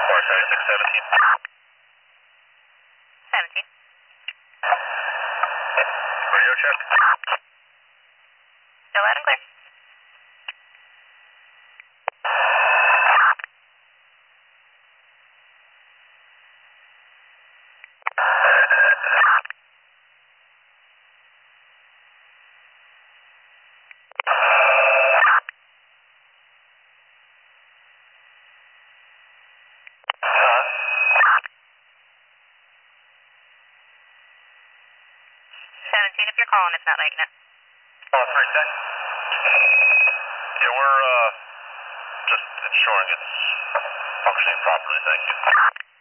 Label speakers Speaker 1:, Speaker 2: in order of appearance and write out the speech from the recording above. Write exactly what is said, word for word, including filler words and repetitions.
Speaker 1: Four seventy-six seventeen.
Speaker 2: seventeen.
Speaker 1: Radio check.
Speaker 2: Still loud and clear. seventeen if you're calling, it's not making it.
Speaker 1: Oh, three ten. Yeah, we're uh, just ensuring it's functioning properly, thank you.